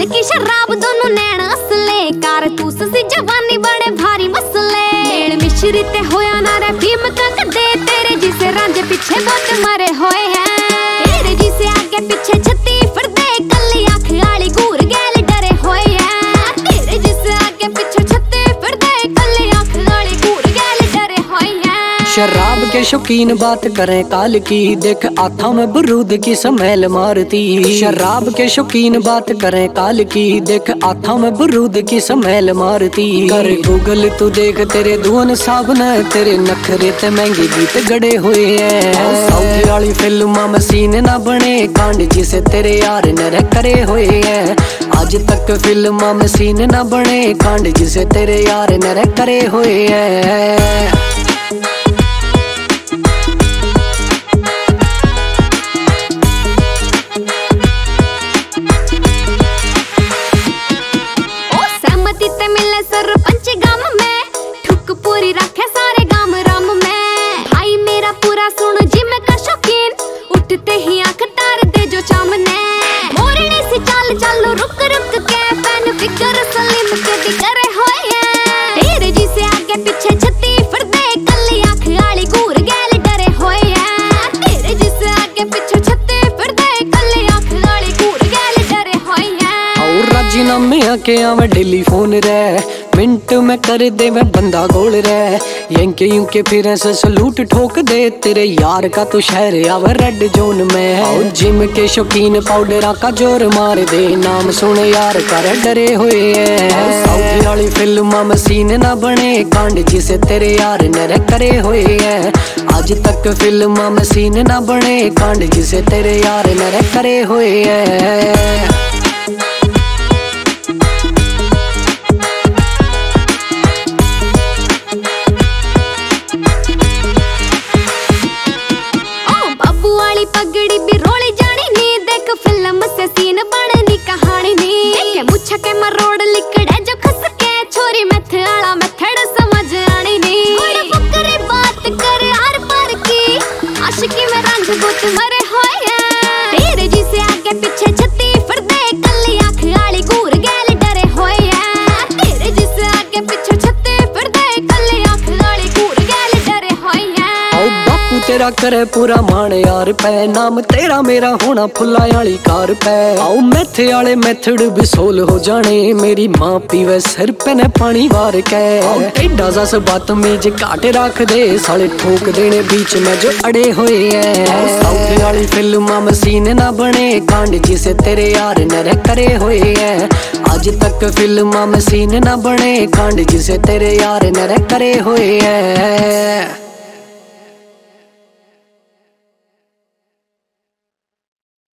की शराब दोनों नैन असले कारतूस सी जवानी बड़े भारी मसले मेल मिश्रित होया ना रे भीम कंग दे तेरे जिसे रांझे पीछे बहुत मरे होए हैं तेरे जिसे आगे पीछे छत्ती फिर दे कल्ली आँख आली घूर गैल डरे होए हैं तेरे जिसे आगे पीछे छत्ती फिर दे कल्ली आँख आली घूर गैल डरे होए हैं। शराब के शौकीन बात करें काल की देख आँखों में बरूद की स्मेल मारती। शराब के शौकीन बात करें काल की देख आँखों में बरूद की स्मेल मारती। कर गूगल तू देख तेरे धुन साबन तेरे नखरे ते महंगे गीत गड़े हुए हैं। साउथ वाली फिल्म में सीन ना बने कांड जिसे तेरे यार नर करे हुए हैं। आज तक फिल्म में सीन ना बने कांड जिसे तेरे यार नर करे हुए हैं। मिले सरपंच गांव में ठुक पूरी रखे सारे गांव राम में भाई मेरा पूरा सुनो जिम का शौकीन उठते ही आंख तार दे जो सामने मोरनी से चाल चालो रुक रुक के पैन फिकर सलीम के भी करे होए तेरे जी से आगे पीछे छत्ती फिर दे कल्ली आंख आली घूर गैल डरे होए तेरे जी से आगे पीछे छत्ती फिर दे कल्ली आंख आली घूर गैल डरे होए और राजीनामे आके आवे टेलीफोन रे मिनट में कर दे मैं बंदा गोल रे यंके यूंके फिर ऐसे सलूट ठोक दे तेरे यार का तो शहर आवे रेड जोन में। और जिम के शौकीन पाउडर का जोर मार दे नाम सुन यार कर डरे हुए हैं। साउथ वाली फिल्म में सीन ना बने कांड जिसे तेरे यार नर करे हुए हैं। आज तक फिल्म में सीन ना बने कांड जिसे तेरे यार नर करे हुए हैं। पगड़ी भी रोली जानी नी देख फिल्म से सीन बननी कहानी नी देखे मुच्छा के मरोड़ लिकड़े जो खस के छोरी मेथ आला मेथड समझ आनी नी बड़े फकरे बात कर आर पार की आशिकी में रंग गुत मरे होए तेरे जी से आगे पीछे छत्ती फिर दे कल्ली आंख आली घूर गैल डरे होए तेरे जी से आगे पीछे छत्ती फिर दे कल्ली आंख आली घूर गैल डरे होए तेरा करे पूरा मान यार पै नाम तेरा मेरा होना फुल्ला वाली कार पै। आओ मैथे वाले मेथड भी सोल हो जाने मेरी माँ पीवे सिर पे ने पानी वार के। टेढ़ा सा बदतमीज काटे रख दे साले ठोक देने बीच में जो अड़े हुए हैं। साउथ वाली फिल्म में सीन ना बने कांड जिसे तेरे यार नर करे हुए हैं। आज तक फिल्म में सीन ना बने कांड जिसे तेरे यार नर करे हुए हैं।